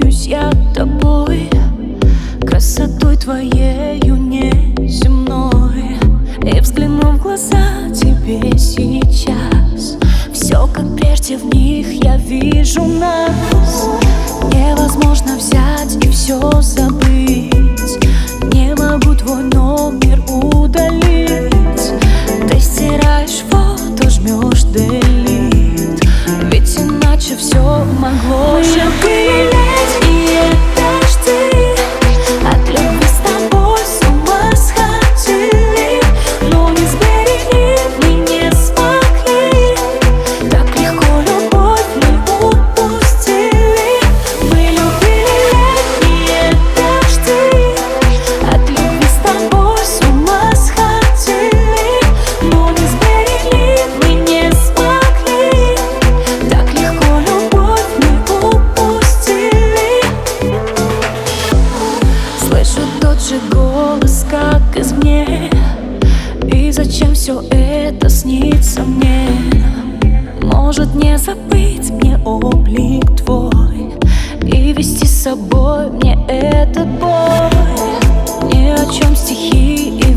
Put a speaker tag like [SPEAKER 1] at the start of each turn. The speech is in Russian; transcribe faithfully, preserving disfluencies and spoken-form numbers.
[SPEAKER 1] любуюсь я тобой, красотой твоею неземной. И взгляну в глаза тебе сейчас, все как прежде в них я вижу нас. Невозможно взять и все забыть, не могу твой номер удалить. Ты стираешь фото, жмешь delete, ведь иначе все могло
[SPEAKER 2] Мы любили летние дожди, от любви с тобой с ума сходили, но не сберегли, мы не смогли. Так легко любовь мы упустили. Мы любили летние дожди, от любви с тобой с ума сходили, но не сберегли, мы не смогли. Так легко любовь мы упустили.
[SPEAKER 1] Слышу тот же голос, как извне. И зачем все это снится мне? Может не забыть мне облик твой и вести с собой мне этот бой? Ни о чем стихи и